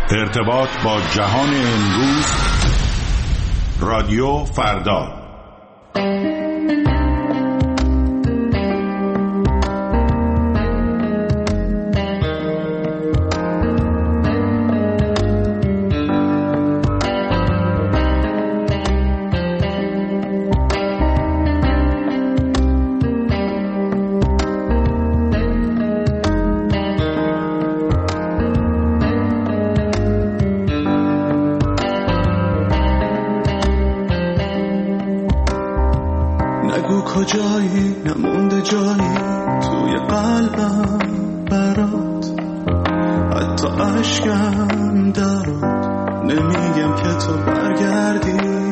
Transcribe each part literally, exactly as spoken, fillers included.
ارتباط با جهان امروز، رادیو فردا. کجایی نمونده جایی توی قلبم برات، حتی عشقم درات. نمیگم که تو برگردی،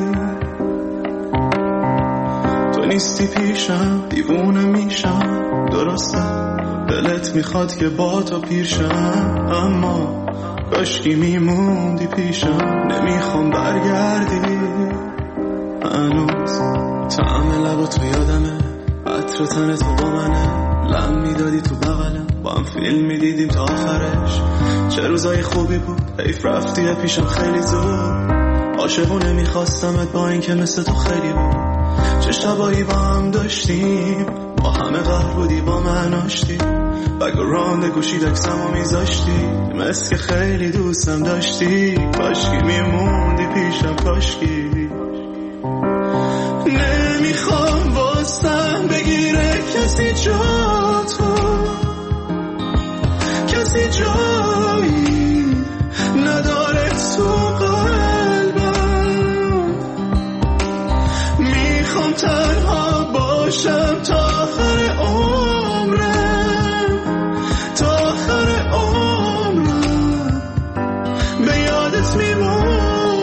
تو نیستی پیشم، دیوونه میشم. درسته دلت میخواد که با تو پیرشم، اما کاشکی میموندی پیشم. نمیخوام برگردی، هنوز طعم لب تو یادمه، عطر تن تو با منه. لم میدادی تو بغلم، با هم فیلم میدیدیم تا آخرش. چه روزای خوبی بود، حیف رفتی پیشم خیلی زود. عاشقونه میخواستمت با این که مثل تو خیلی بود. چه شبایی با هم داشتیم، با همه قهر بودی با من آشتی. بگ و رانده گوشید اکسمو میذاشتی، مثل که خیلی دوستم داشتی. کاشکی میموندی پیشم، کاشکی. نمیخوام واسم بگیره کسی جا تو، کسی جایی نداره تو قلبم. میخوام تنها باشم تا آخر عمرم، تا آخر عمرم به یادت میمونم.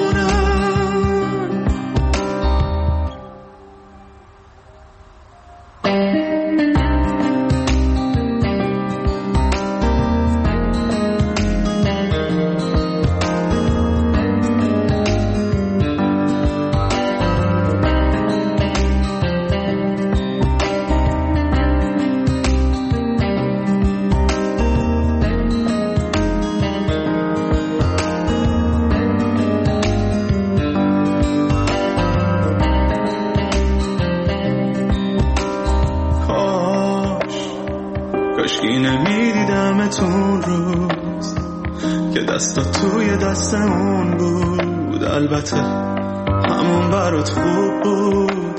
نمیدیدمتون روز که دستا توی دستمون بود. البته همون برات خوب بود،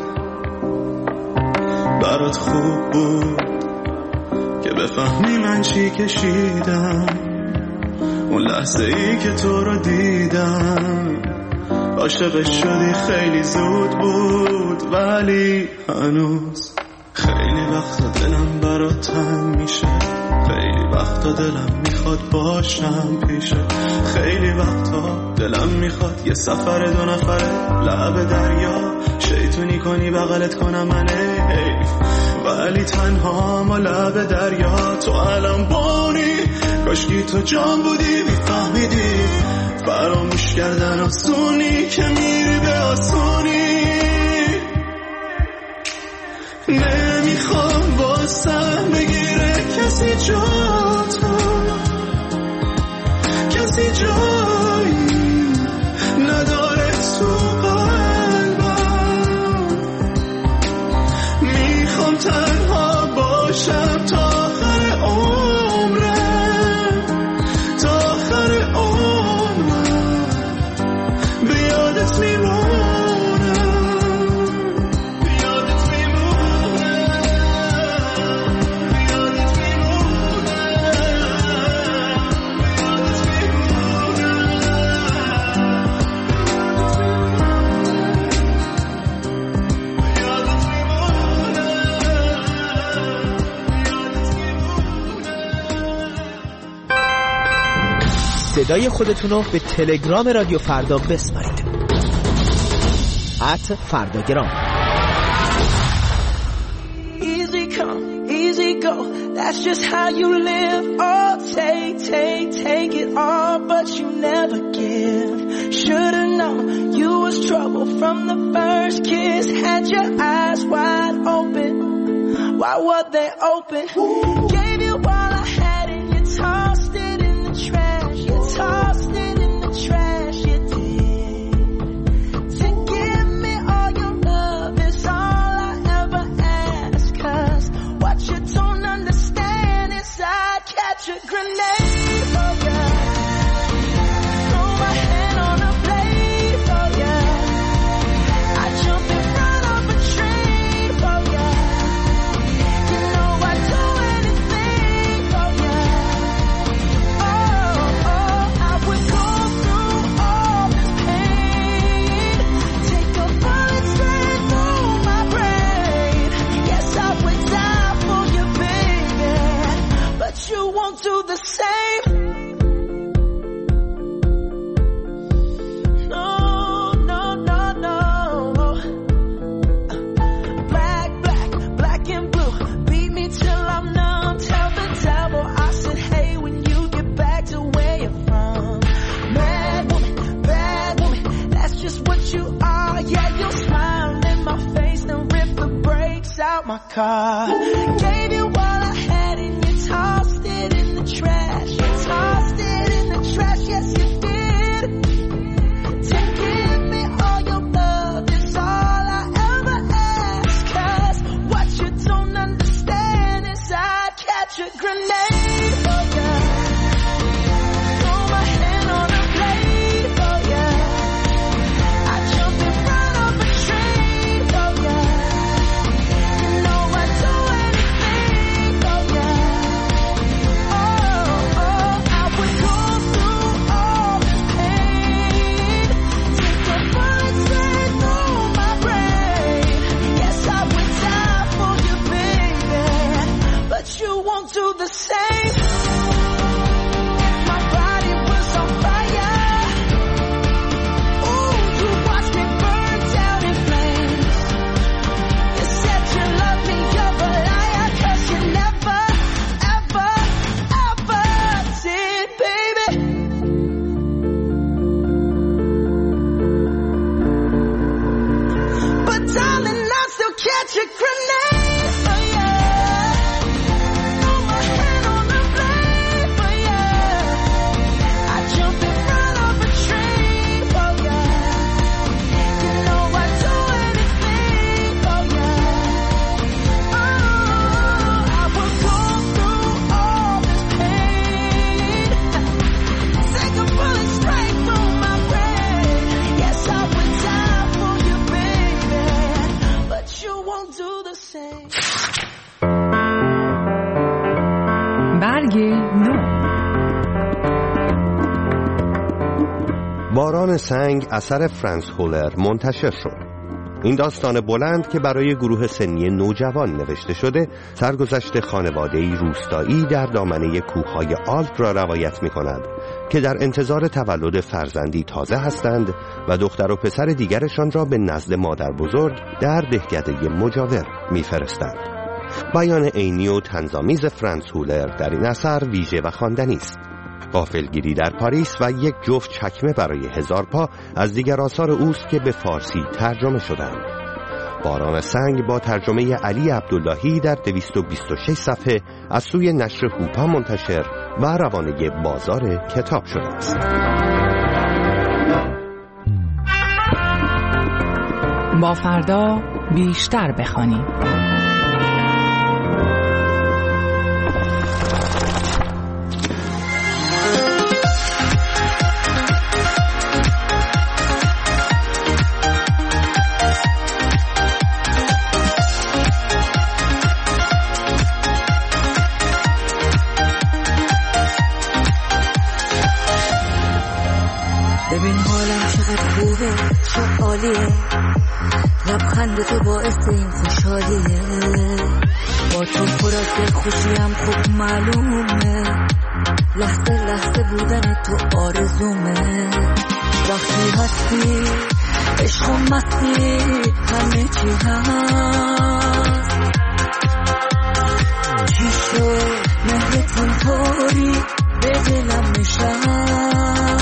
برات خوب بود که بفهمی من چی کشیدم اون لحظه ای که تو رو دیدم. عاشقش شدی خیلی زود بود، ولی هنوز خیلی وقتا دلم برات تنگ میشه. خیلی وقتا دلم میخواد باشم پیشه. خیلی وقتا دلم میخواد یه سفر دو نفره لب دریا شیطونی کنی بغلت کنم من حیف، ولی تنها ما لب دریا. تو الان بانی، کاشکی تو جان بودی میفهمیدی فراموش کردن آسونی که میری به آسونی. نمیخوام واسم بگیره کسی جا تو، کسی جایی نداره تو قلبم. میخوام تنها باشم تا آخر عمرم، تا آخر عمرم به یادت میمونم. صدای خودتون رو به تلگرام رادیو فردا بسپارید. ات فرداگرام. Easy come, easy go. That's just how you live. Oh, take, take, take it all, but you never give. Should've known you was trouble from the first kiss. Had your eyes wide open. Why were they open? Gave you all I had and you tossed it in the trash. You tossed it in my car. Gave you all I had and you tossed it in the trash. You tossed it in the trash, yes you did. To give me all your love is all I ever ask. Cause what you don't understand is I'd catch a grenade for you. Throw my hand on a blade for you. I'd jump in front of a train for you. You know I'd do anything for you. Oh, oh, I would go through all this pain. Take a bullet straight through my brain. Yes, I would die for you, baby. But you won't do the same. If my body was on fire, ooh, you watch me burn down in flames. You said you love me, you're a liar, cause you never, ever, ever did, baby. But darling, I still catch a grenade for you. Throw my hand on the blade for you. I jump in front of a train for you. You know I'd do anything for you. Oh, I would go through all this pain. Take a bullet straight through my brain. Yes, I would die for you, baby. But you won't do the same. برگ نو. باران سنگ اثر فرانس هولر منتشر شد. این داستان بلند که برای گروه سنی نوجوان نوشته شده، سرگذشت خانواده‌ای روستایی در دامنه کوههای آلپ را روایت می‌کند که در انتظار تولد فرزندی تازه هستند و دختر و پسر دیگرشان را به نزد مادر بزرگ در دهکده مجاور می‌فرستند. بیان عینی و طنزآمیز فرانس هولر در این اثر ویژه و خواندنی است. غافلگیری در پاریس و یک جفت چکمه برای هزار پا از دیگر آثار اوست که به فارسی ترجمه شدند. باران سنگ با ترجمه علی عبداللهی در دویست و بیست و شش صفحه از سوی نشر هوپا منتشر و روانه بازار کتاب شده است. با فردا بیشتر بخوانیم. ببین حالم چقدر خوبه، چه عالیه، لبخند تو باعث این خوشحالیه، با تو پر از دلخوشیم خوب معلومه، لحظه لحظه بودن تو آرزومه، وقتی هستی عشق و مستی همه چی هست، چی شد مهرت اینطوری به دلم نشست،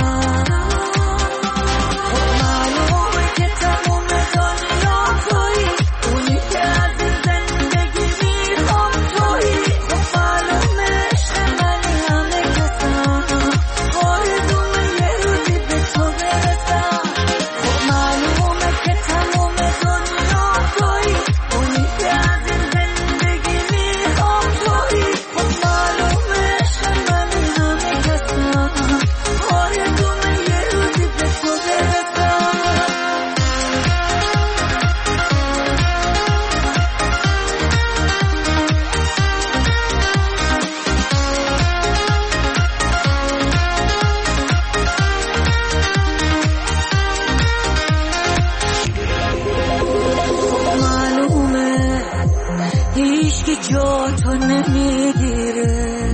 جا تو نمیگیره،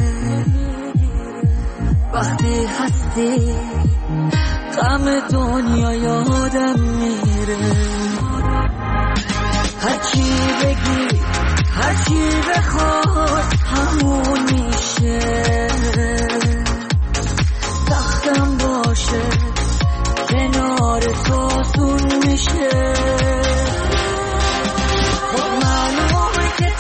وقتی هستی غم دنیا یادم میره، هرچی بگی هرچی بخواد همون میشه، سختم باشه کنار تو سون میشه، خب معلومه که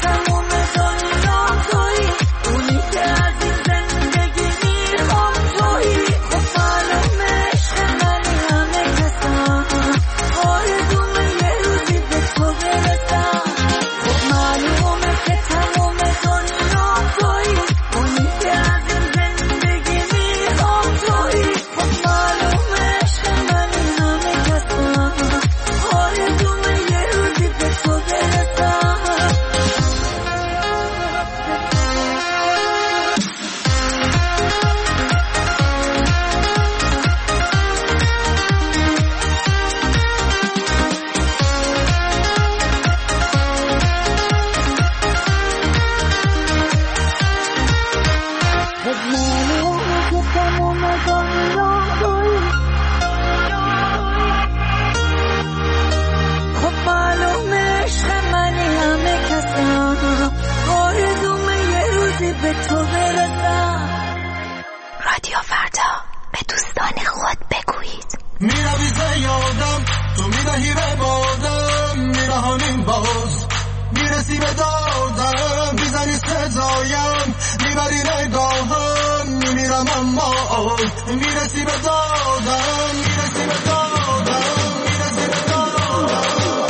تو میدهی به بادم میرهانیم باز میرسی به دادم میزنی صدایم میبری نگاهم میمیرم اما میرسی به دادم میرسی به دادم میرسی به دادم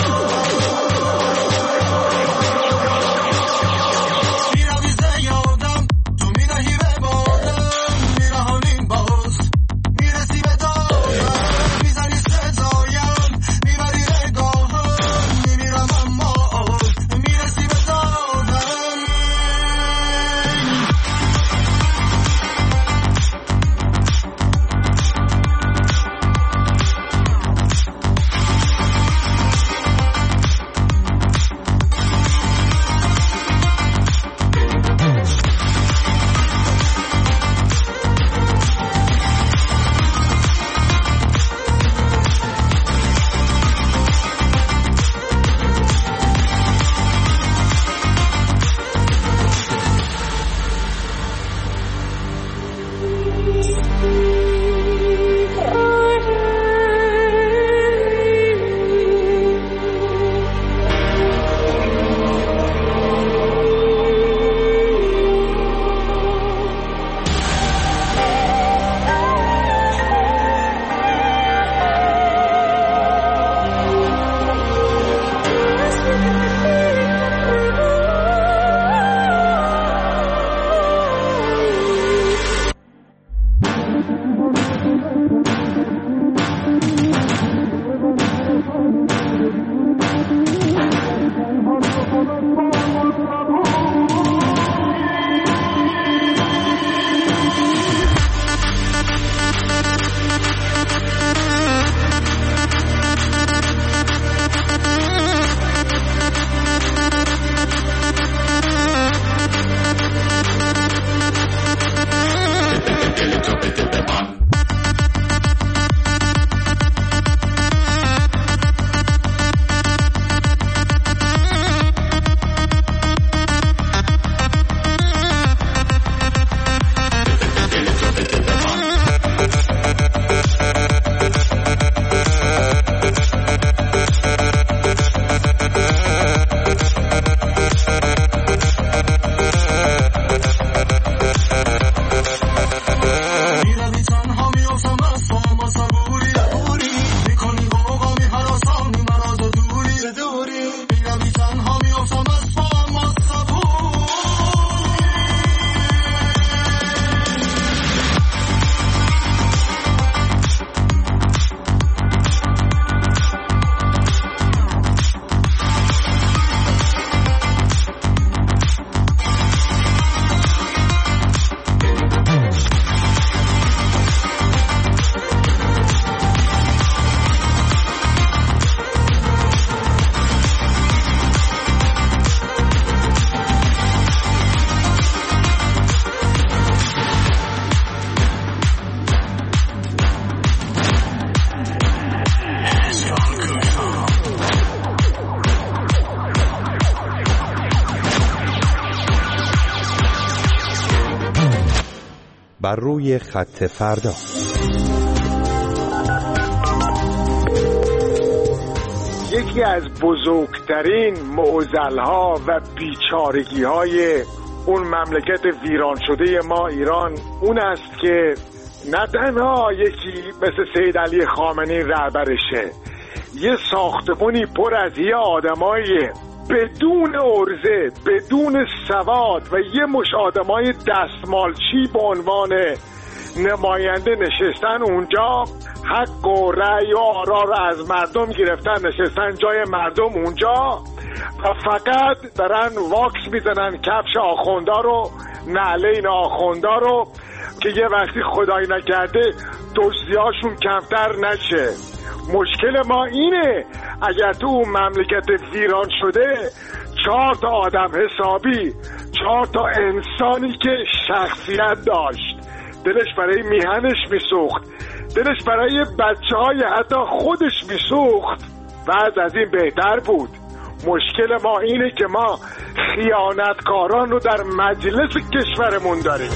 میروی زیادم تو میدهی به بادم میرهانیم باز میرسی به دادم میزنی صدایم میبری نگاهم میمیرم اما میرسی به دادم بر روی خط فردا. یکی از بزرگترین معضل‌ها و بیچارگی‌های اون مملکت ویران شده ما ایران اون است که نه تنها یکی مثل سید علی خامنه‌ای رهبرشه، یه ساختمونی پر از یه آدمای بدون عرضه، بدون سواد و یه مش آدمای دستمالچی به عنوان نماینده نشستن اونجا، حق و رأی و آرا رو از مردم گرفتن، نشستن جای مردم اونجا و فقط دارن واکس میزنن کفش آخوندا رو، نعله این آخوندا رو که یه وقتی خدایی نکرده دزدیاشون کمتر نشه. مشکل ما اینه اگر تو اون مملکت ویران شده چهار تا آدم حسابی، چهار تا انسانی که شخصیت داشت، دلش برای میهنش میسوخت، دلش برای بچه های حتی خودش میسوخت، وضع از این بهتر بود. مشکل ما اینه که ما خیانتکاران رو در مجلس کشورمون داریم.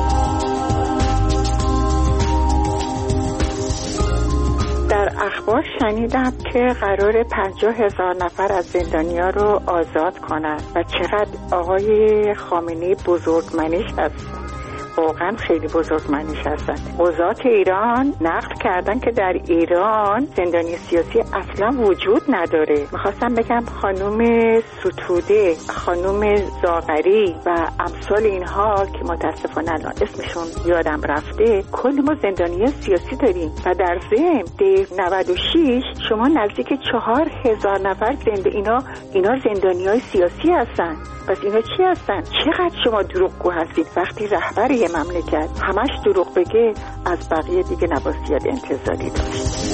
در اخبار شنیدم که قرار پنجاه هزار نفر از زندانیا رو آزاد کنن و چقدر آقای خامنه‌ای بزرگمنش هستن، واقعا خیلی بزرگمنش هستن. قضات ایران نقل کردن که در ایران زندانی سیاسی اصلا وجود نداره. میخواستم بگم خانوم ستوده، خانوم زاغری و امثال اینها که متاسفانه الان اسمشون یادم رفته، کل ما زندانی سیاسی داریم و در ضمن ده نود و شش شما نزدیک چهار هزار نفر زنده اینا اینا زندانی های سیاسی هستن. پس اینا چی هستن؟ چقدر شما دروغگو هستید؟ وقتی رهبر یه مملکت همش دروغ بگه، از بقیه دیگه نباید انتظاری داشت.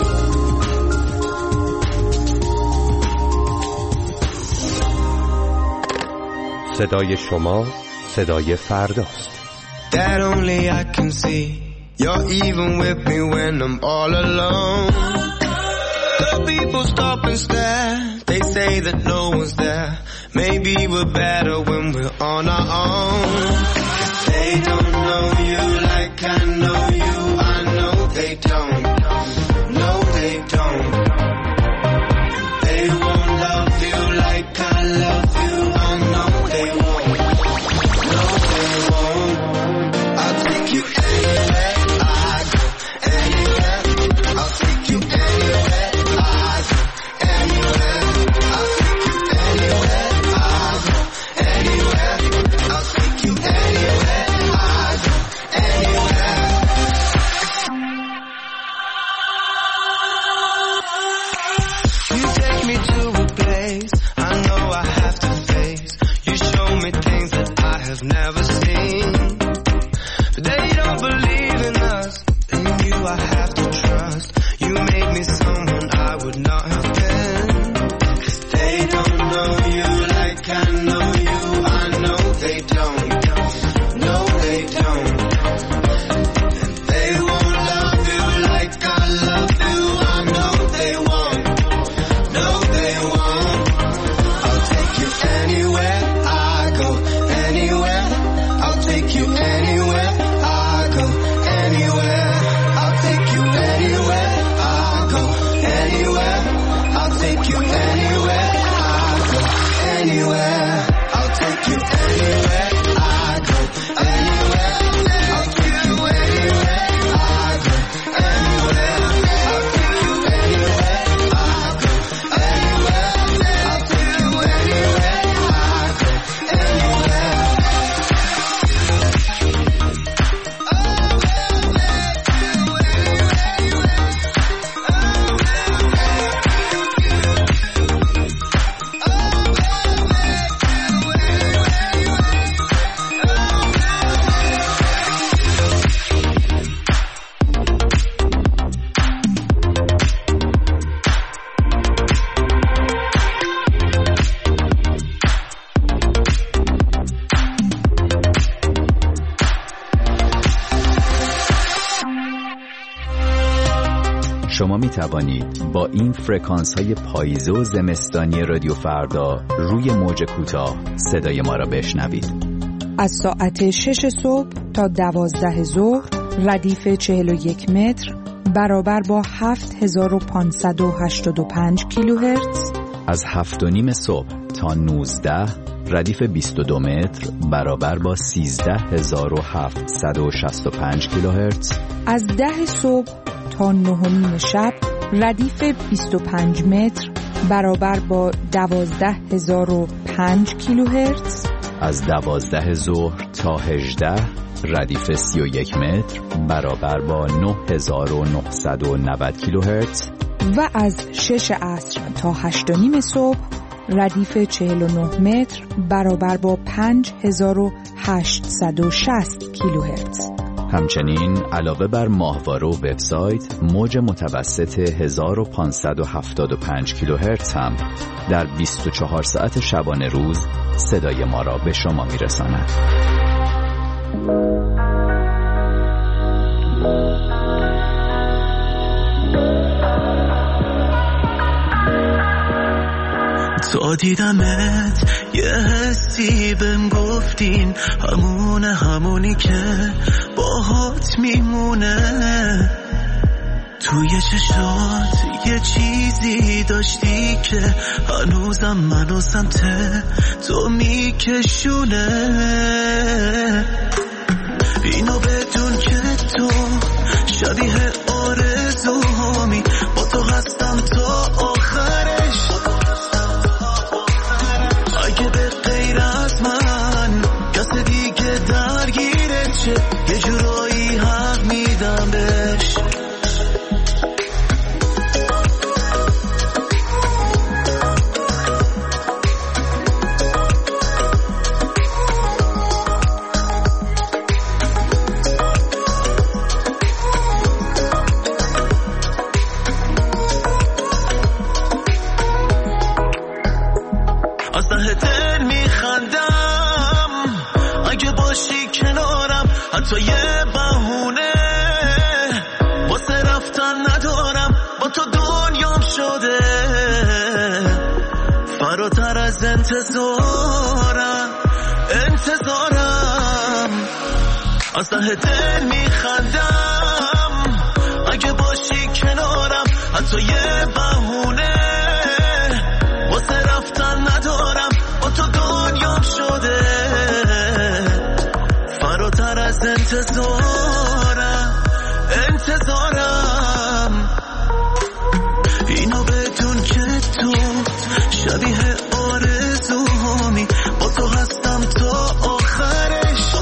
صدای شما صدای فرداست. That only I can see. You're even with me when I'm all alone. The people stop and stare. They say that no one's there. Maybe we're better when we're on our own. They don't know you like I know you. I know they don't. No, they don't. They won't love you like I love you. I know they won't. No, they won't. I'll take you anywhere I go. Anywhere. I'll take you anywhere I go. Anywhere. I'll take you anywhere I go. Anywhere. I'll take you anywhere I go. Anywhere. You take me to a place I know I have to face. You show me things that I have never seen. But they don't believe in us. In you I have to trust. You made me someone I would not have been. 'Cause they don't know you like I know you. I know they don't. No, they don't. And they won't love you like I love you. I know they won't. No, they won't. I'll take you anywhere I go. Anywhere. I'll take you anywhere I go. Anywhere. I'll take you anywhere I go. Anywhere. I'll take you anywhere I go. Anywhere. I'll take you anywhere I go. Anywhere. I'll take you anywhere I go. Anywhere. I'll take you anywhere I go. Anywhere. I'll take you anywhere I go. Anywhere. شما می توانید با این فرکانس های پاییزه و زمستانی رادیو فردا روی موج کوتاه صدای ما را بشنوید. از ساعت شش صبح تا دوازده ظهر ردیف چهل و یک متر برابر با هفت هزار و پانصد و هشتاد و پنج کیلوهرتز. از هفت و نیم صبح تا نوزده ردیف بیست و دو متر برابر با سیزده هزار و هفتصد و شصت و پنج کیلوهرتز. از ده صبح تا نه و نیم شب ردیف بیست و پنج متر برابر با دوازده هزار و پنج کیلوهرتز. از دوازده ظهر تا هجده ردیف سی و یک متر برابر با نه هزار و نهصد و نود کیلوهرتز. و از شش عصر تا هشت و نیم صبح ردیف چهل و نه متر برابر با پنج هزار و هشتصد و شصت کیلوهرتز. همچنین علاوه بر ماهواره و وبسایت، موج متوسط هزار و پانصد و هفتاد و پنج کیلوهرتز هم در بیست و چهار ساعت شبانه روز صدای ما را به شما میرساند. تو دیدمت یه حسی بهم گفتین همونه همونی که باهات میمونه. تو توی چشات یه چیزی داشتی که هنوزم منو سمت تو میکشونه. اینو بدون که تو شبیه آرزوهامی، با تو هستم تا آخرش. اگه به غیر از من کس دیگه درگیره چه، یه جورایی حق میدم بهش. حتی یه بهونه واسه رفتن ندارم، با تو دنیام شده فراتر از انتظارم. انتظارم از ته دل میخندم اگه باشی کنارم. حتی یه بهونه واسه رفتن ندارم، با تو دنیام شده فراتر از انتظارم. انتظارم اینو بدون که تو شبیه آرزوهامی، با تو هستم تا آخرش.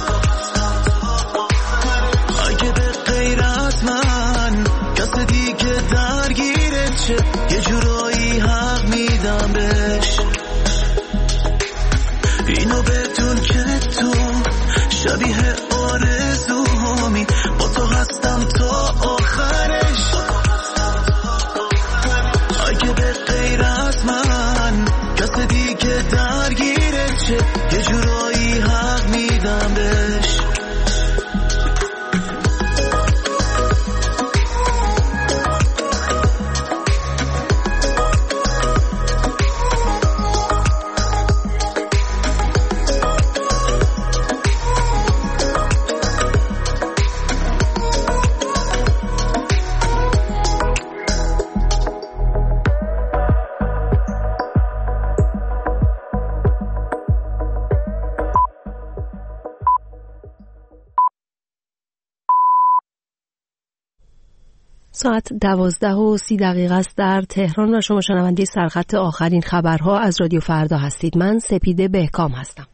اگه به غیر از من کس دیگه درگیره چه، یه جورایی حق میدم بهش. اینو بدون که تو شبیه آرزوهامی، با تو هستم تا آخرش. اگه به غیر از من کس دیگه درگیره چه، یه جورایی حق میدم بهش. ساعت دوازده و سی دقیقه است در تهران و شما شنونده سرخط آخرین خبرها از رادیو فردا هستید. من سپیده بهکام هستم.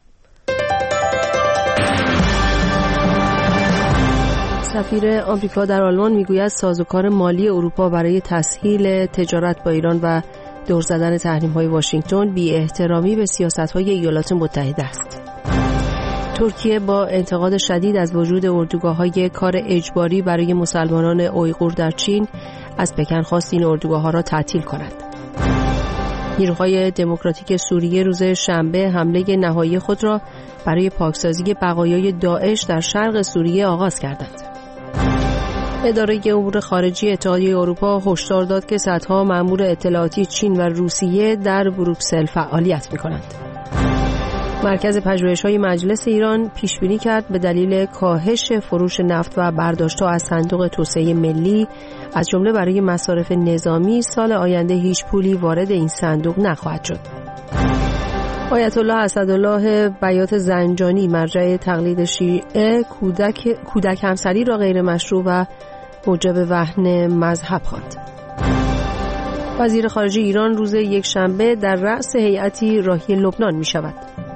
سفیر آمریکا در آلمان میگوید سازوکار مالی اروپا برای تسهیل تجارت با ایران و دور زدن تحریم‌های واشنگتن بی احترامی به سیاست‌های ایالات متحده است. ترکیه با انتقاد شدید از وجود اردوگاه‌های کار اجباری برای مسلمانان اویغور در چین از پکن خواست این اردوگاه‌ها را تعطیل کند. نیروهای دموکراتیک سوریه روز شنبه حمله نهایی خود را برای پاکسازی بقایای داعش در شرق سوریه آغاز کردند. اداره امور خارجی اتحادیه اروپا هشدار داد که صدها مأمور اطلاعاتی چین و روسیه در بروکسل فعالیت می‌کنند. مرکز پژوهش‌های مجلس ایران پیشبینی کرد به دلیل کاهش فروش نفت و برداشت‌ها از صندوق توسعه ملی از جمله برای مصارف نظامی سال آینده هیچ پولی وارد این صندوق نخواهد شد. آیت الله اسدالله بیات زنجانی مرجع تقلید شیعه کودک کودک همسری را غیر مشروع و موجب وهن مذهب خواند. وزیر خارجه ایران روز یکشنبه در رأس هیئتی راهی لبنان می شود.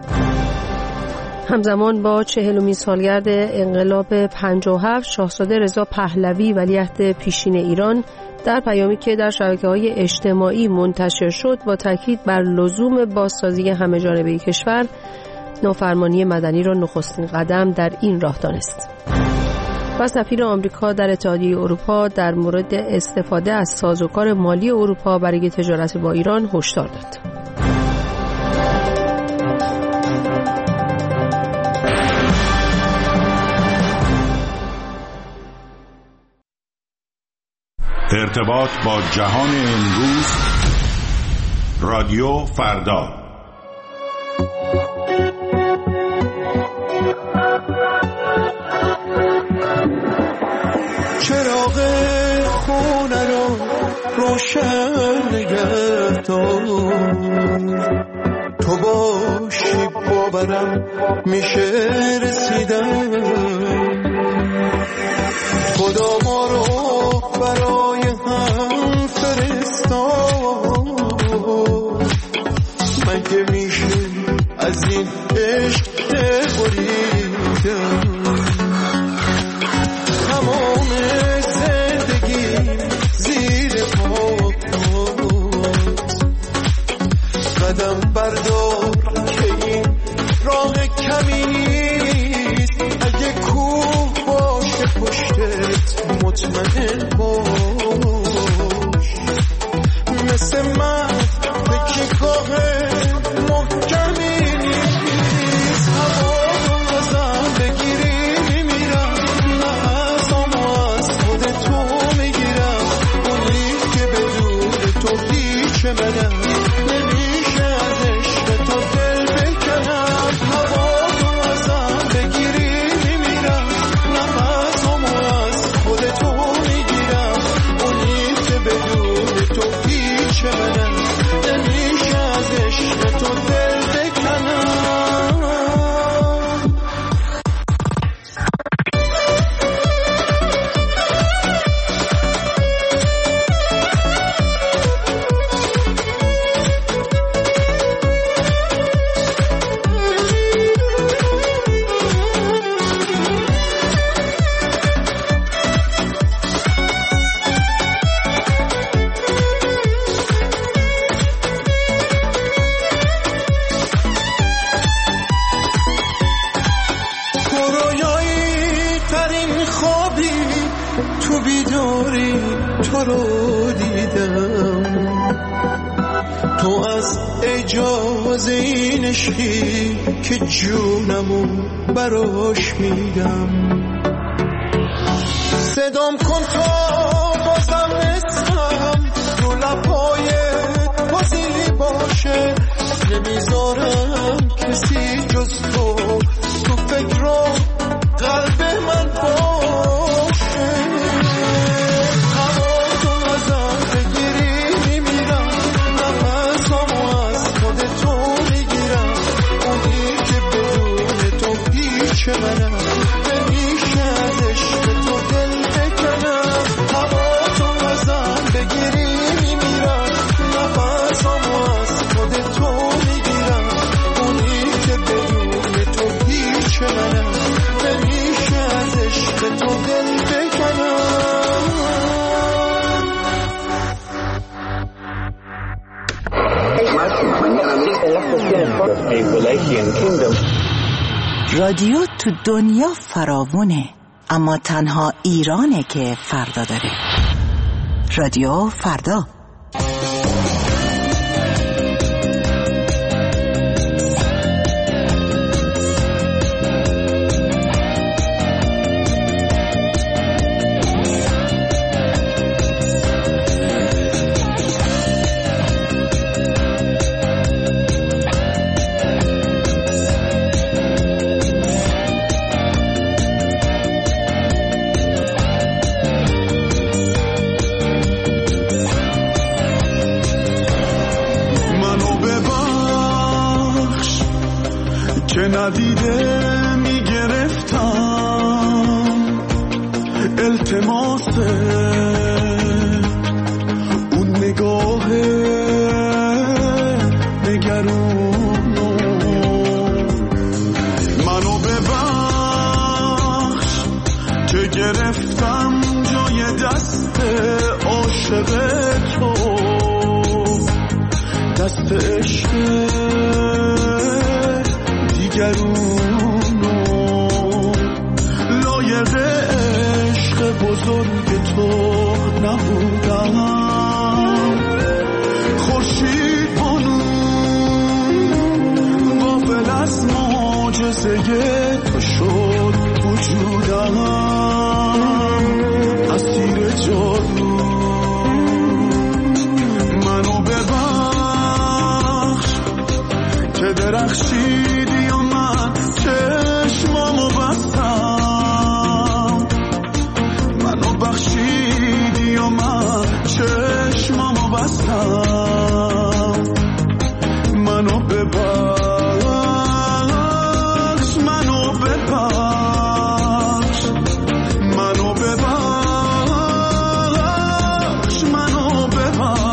همزمان با چهلمین سالگرد انقلاب پنجاه و هفت شاهزاده رضا پهلوی ولیعهد پیشین ایران در پیامی که در شبکه‌های اجتماعی منتشر شد با تاکید بر لزوم بازسازی همه‌جانبه کشور نافرمانی مدنی را نخستین قدم در این راه دانست. و سفیر آمریکا در اتحادیه اروپا در مورد استفاده از سازوکار مالی اروپا برای تجارت با ایران هشدار داد. ارتباط با جهان امروز رادیو فردا. چراغ خونه رو روشن نگه دار. تو باشی باورم میشه رسیدن. خدا ما رو برای هم فرستاد. مگه میشه از این عشق بریدم؟ تمام زندگی زیر پات قدم بردار که این راه کمی نیست. اگه کوه باشه پشتت مطمئن باش. مثل من فکر کاه محکمی نیست. هوا رو ازم بگیری میمیرم. نفسامو از خود تو میگیرم. اونی که بدون تو هیچ منم. نمیشه از عشق تو دل بکنم. هوا رو ازم بگیری میمیرم. نفسامو از خود تو میگیرم. اونی که بدون تو هیچ منم. نمیشه از عشق تو دل بکنم. رویایی ترین خوابی تو بیداری تو رو دیدم. تو از اجازه این عشقی که جونمو براش میدم. صدام کن تا بازم اسمم رو لبایت بازی باشه. نمیذارم کسی جز تو تو فکر رو قلب من باشه. هوا تو ازم بگیری میمیرم. نفسامو از خود تو میگیرم. اونی که بدون تو هیچ منم. نمیشه از عشق تو دل بکنم. هوا تو ازم بگیری میمیرم. نفسامو از خود تو میگیرم. اونی که بدون تو هیچ منم. نمیشه از عشق تو دل بکنم. رادیو تو دنیا فراوونه، اما تنها ایرانه که فردا داره. رادیو فردا. که ندیده میگرفتم التماس اون نگاه نگرون. منو ببخش که گرفتم جای دست عاشق تو. دست عشق دیگرونو لایق عشق بزرگ تو نبودم. خورشید بانو غافل از معجزه تو شد وجودم. اسیر جادو منو ببخش که درخشیدی و من چشمامو بستم. منو بخشیدی و من هستم منو ببخش منو ببخش منو ببخش منو ببخش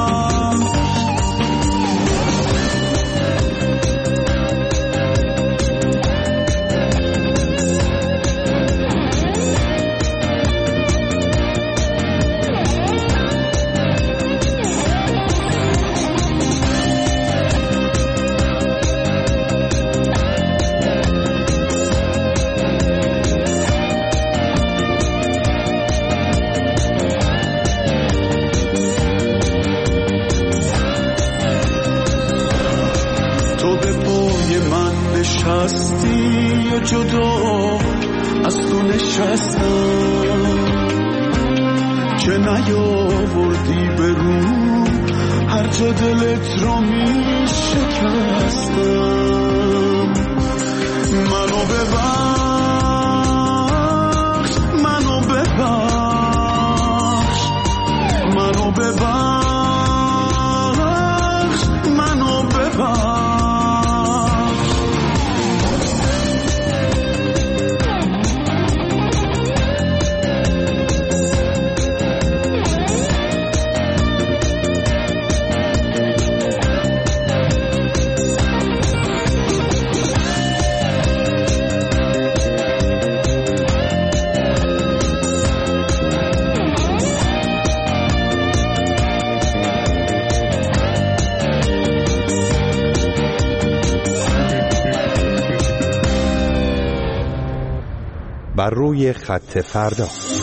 نشستی و جدا از تو نشستم که نیاوردی به رو هر جا دلت رو می شکستم منو ببخش منو ببخش منو ببخش منو ببخش بر روی خط فردا.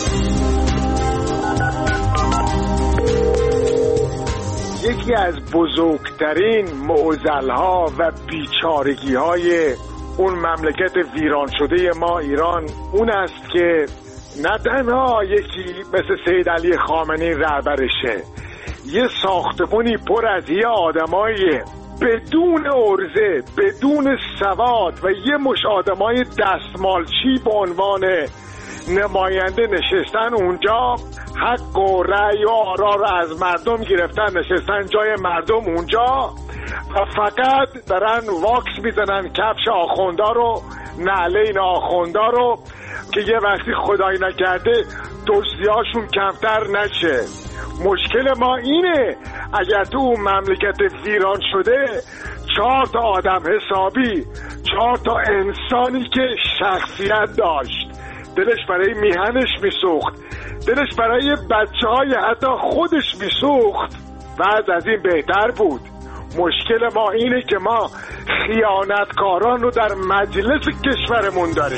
یکی از بزرگترین معضل‌ها و بیچارگی‌های اون مملکت ویران شده ما ایران اون است که نه تنها یکی مثل سید علی خامنه‌ای رهبرشه، یه ساختمونی پر از یه آدمای بدون عرضه، بدون سواد و یه مش آدمای دستمالچی به عنوان نماینده نشستن اونجا، حق و رأی و آرا رو از مردم گرفتن نشستن جای مردم اونجا و فقط دارن واکس میزنن کفش آخوندا رو، نعله این آخوندا رو که یه وقتی خدایی نکرده دزدیاشون کمتر نشه. مشکل ما اینه اگر تو اون مملکت ویران شده چهار تا آدم حسابی، چهار تا انسانی که شخصیت داشت، دلش برای میهنش میسوخت، دلش برای بچه های حتی خودش میسوخت، بعد از این بهتر بود. مشکل ما اینه که ما خیانتکاران رو در مجلس کشورمون داریم.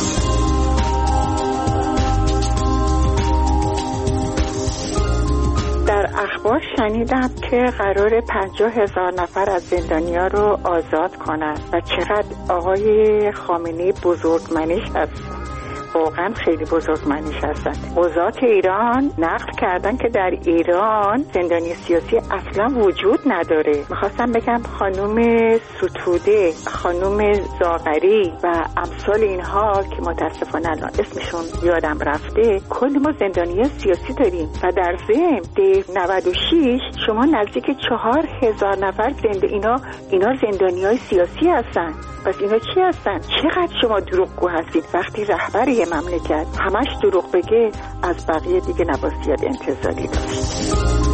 در اخبار شنیدم که قرار پنجاه هزار نفر از زندانیا رو آزاد کنند و چقدر آقای خامنه‌ای بزرگمنش هست، واقعا خیلی بزرگمنش هستن. قضات ایران نقل کردن که در ایران زندانی سیاسی اصلا وجود نداره. میخواستم بگم خانوم ستوده، خانوم زاغری و امثال اینها که متاسفانه الان اسمشون یادم رفته، کل ما زندانی سیاسی داریم و در ضمن ده نود و شش شما نزدیک چهار هزار نفر زنده اینا اینا زندانیای سیاسی هستن. پس اینا چی هستن؟ چقدر شما دروغگو هستید؟ وقتی رهبر یه مملکت همش دروغ بگه از بقیه دیگه نباید انتظاری داشت.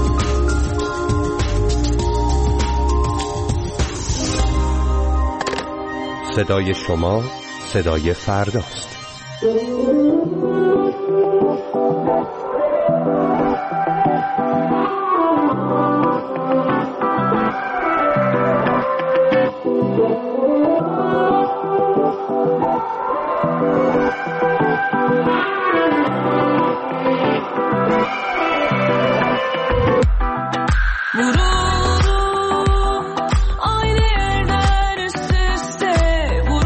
صدای شما صدای فرداست.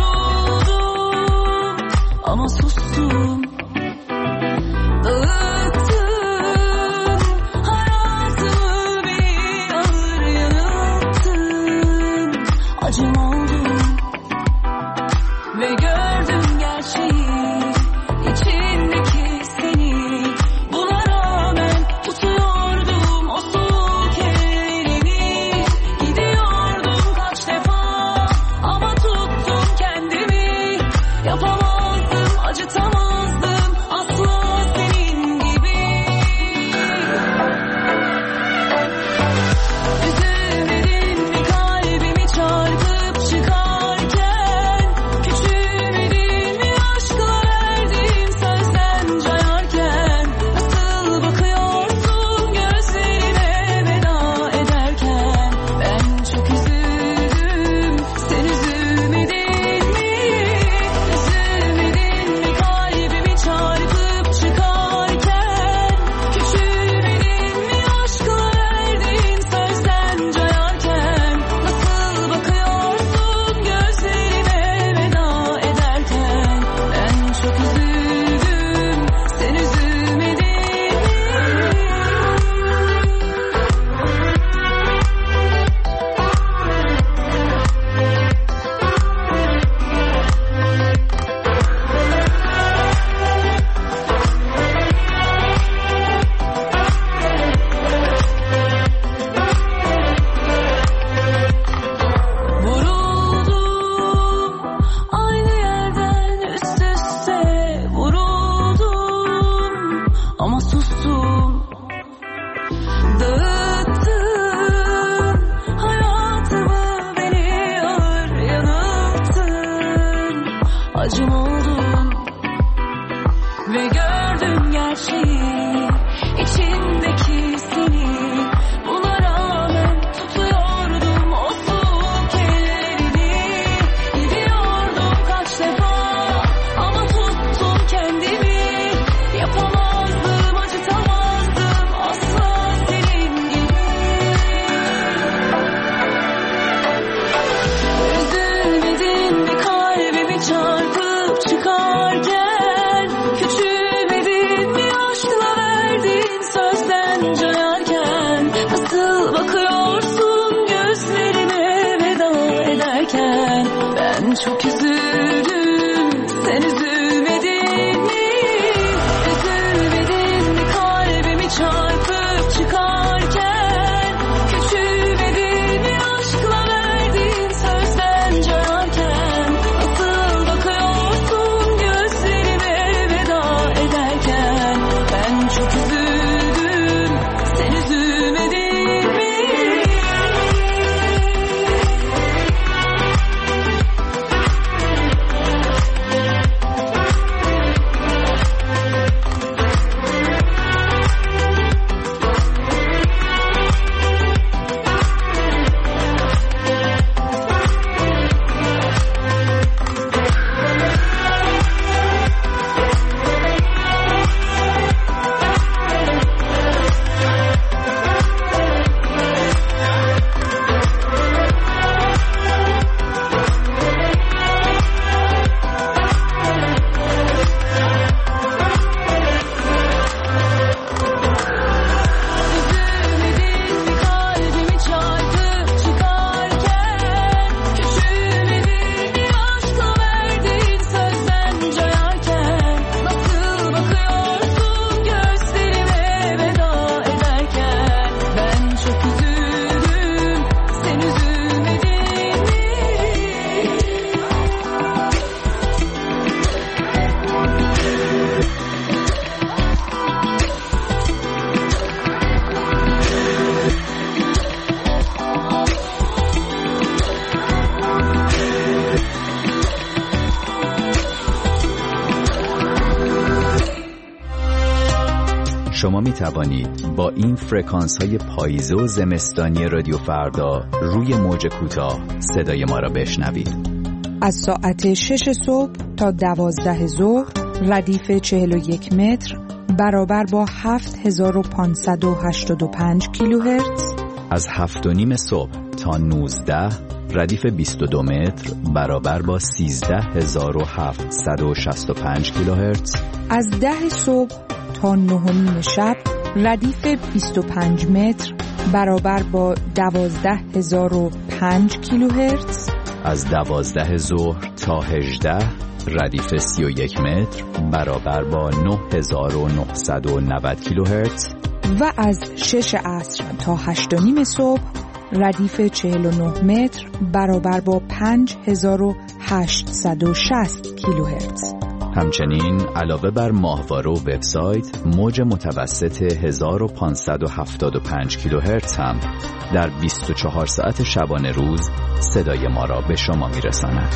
Ama sustum, dağıt çok üzüldüm, sen üzülmedin mi? Üzülmedin mi kalbimi çarpıp çıkarken? Küçülmedin mi aşkla verdiğin sözden canarken? Nasıl bakıyorsun gözlerime veda ederken? Ben çok üzüldüm, sen üzülmedin mi? شما می توانید با این فرکانس های پاییزه و زمستانی رادیو فردا روی موج کوتاه صدای ما را بشنوید. از ساعت شش صبح تا دوازده ظهر ردیف چهل و یک متر برابر با هفت هزار و پانصد و هشتاد و پنج کیلوهرتز. از هفت و نیم صبح تا نوزده ردیف بیست و دو متر برابر با سیزده هزار و هفتصد و شصت و پنج کیلوهرتز. از ده صبح تا نه و نیم شب ردیف بیست و پنج متر برابر با دوازده هزار و پنج کیلوهرتز. از دوازده ظهر تا هجده ردیف سی و یک متر برابر با نه هزار و نهصد و نود کیلوهرتز. و از شش عصر تا هشت و نیم صبح ردیف چهل و نه متر برابر با پنج هزار و هشتصد و شصت کیلوهرتز. همچنین علاوه بر ماهواره و وبسایت، موج متوسط هزار و پانصد و هفتاد و پنج کیلوهرتز هم در بیست و چهار ساعت شبانه روز صدای ما را به شما میرساند.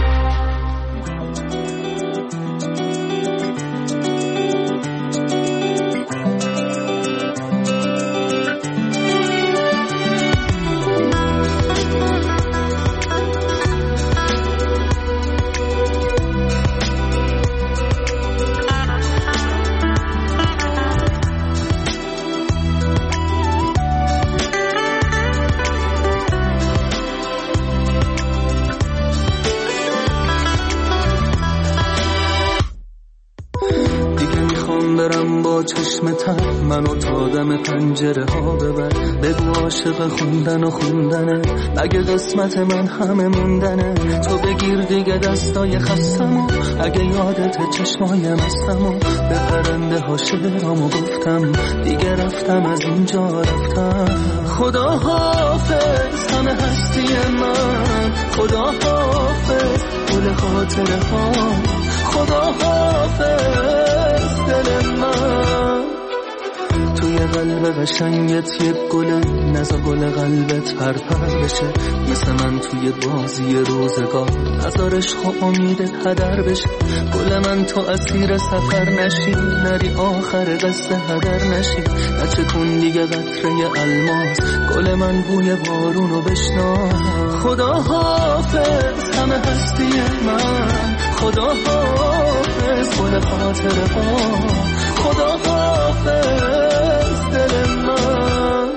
منو تا دم پنجره ها ببر، بگو عاشق خوندن و خوندنه، اگه قسمت من همه موندنه. تو بگیر دیگه دستای خستمو، اگه یادت چشمای مستمو. به پرنده ها شعرامو گفتم، دیگه رفتم از اینجا رفتم. خدا حافظ همه هستی من، خدا حافظ گل خاطره ها، خدا حافظ دل من. توی قلب قشنگت یک گله، نزا گل قلبت پرپر بشه. مثل من توی بازی روزگار، نزار عشق و امیدت هدر بشه. گل من تو اسیر سفر نشی، نری آخر قصه هدر نشی. نچکون دیگه قطره الماس، گل من بوی بارونو بشنا. خدا حافظ همه هستی من، خدا حافظ گل خاطره ها، خدا حافظ دل من.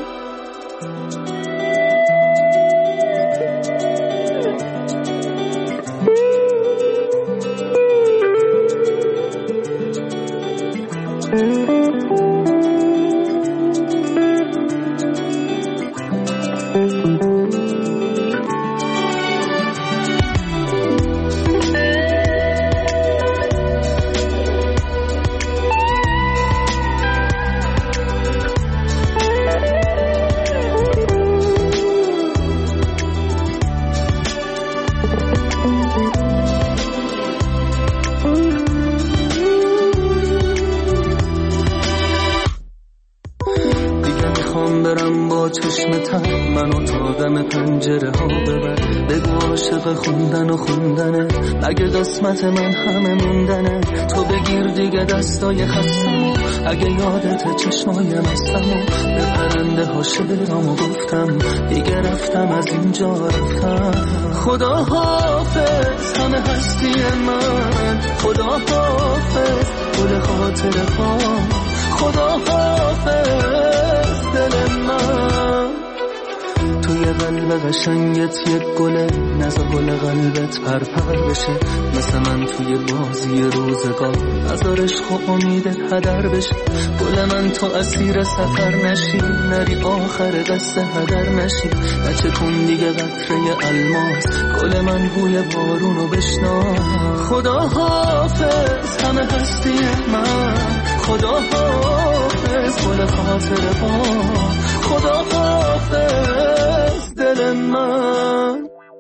میخوام برم با چشم تر منو تا دم پنجره ها ببر. بگو عاشق خوندن و خوندنه، مگه قسمت من همه موندنه. تو بگیر دیگه دستای خستمو، اگه یادت چشمای مستمو. به پرنده ها شعرامو گفتم، دیگه رفتم از اینجا رفتم. خدا حافظ همه هستی من، خدا حافظ گل خاطره ها، خدا حافظ دل من. توی قلب قشنگت یک گله، نزا گل قلبت پرپر بشه. مثل من توی بازی روزگار، نزار عشق و امیدت هدر بشه. گل من تو اسیر سفر نشی، نری آخر قصه هدر نشی. نچه کن دیگه قطره الماس، گل من بوی بارونو بشنا. خدا حافظ همه هستی من، خدا حافظ گل خاطره ها، خدا حافظ دل من.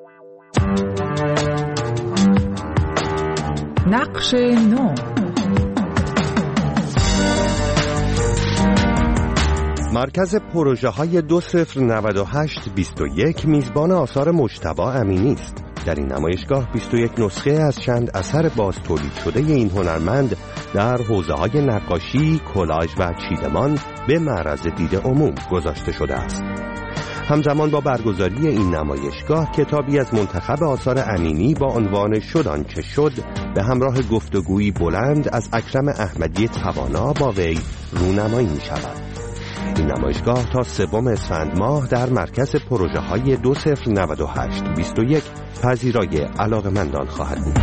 نقش نو. مرکز پروژه های دو صفر نود و هشت بیست و یک میزبان آثار مجتبی امینی است. در این نمایشگاه بیست و یک نسخه از چند اثر باز تولید شده این هنرمند در حوزه های نقاشی، کلاژ و چیدمان به معرض دید عموم گذاشته شده است. همزمان با برگزاری این نمایشگاه، کتابی از منتخب آثار امینی با عنوان شد آنچه شد به همراه گفتگویی بلند از اکرم احمدی توانا با وی رونمایی می شود. این نمایشگاه تا سوم اسفند ماه در مرکز پروژه های دو صفر نود و هشت بیست و یک پذیرای علاقه‌مندان خواهد بود.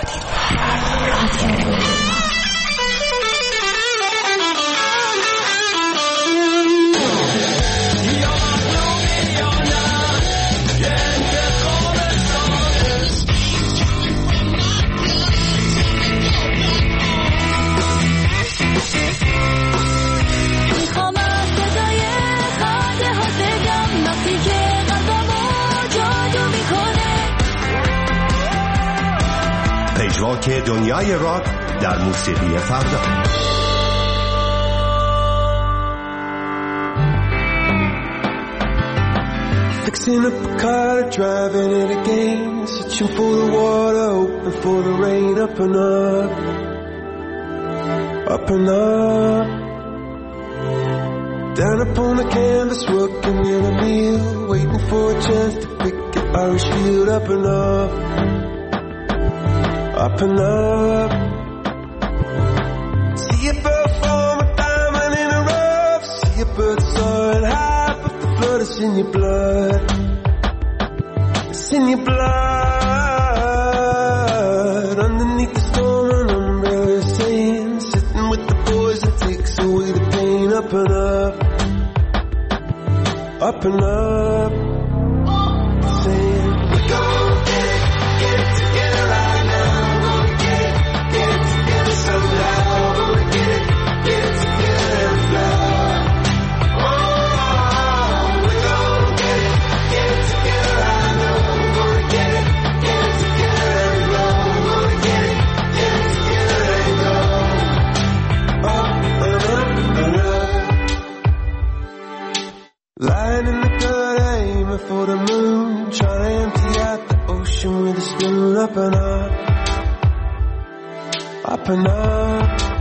پژواک دنیای راک در موسیقی فردا. Fixing up a car, driving it again, searching for the water, hoping for the rain. Up and up, up and up, down upon the canvas, working in a meal, waiting for a chance to pick an Irish field. Up and up, up and up. See a bird form a diamond in a rough. See a bird soaring high, but the flood is in your blood. It's in your blood. Underneath the storm, an umbrella is saying, sitting with the boys, it takes away the pain. Up and up, up and up. Saying, we're gonna get it, get it together right now. Lying in the gut, aiming for the moon, trying to empty out the ocean with a spoon. Up and up, up and up.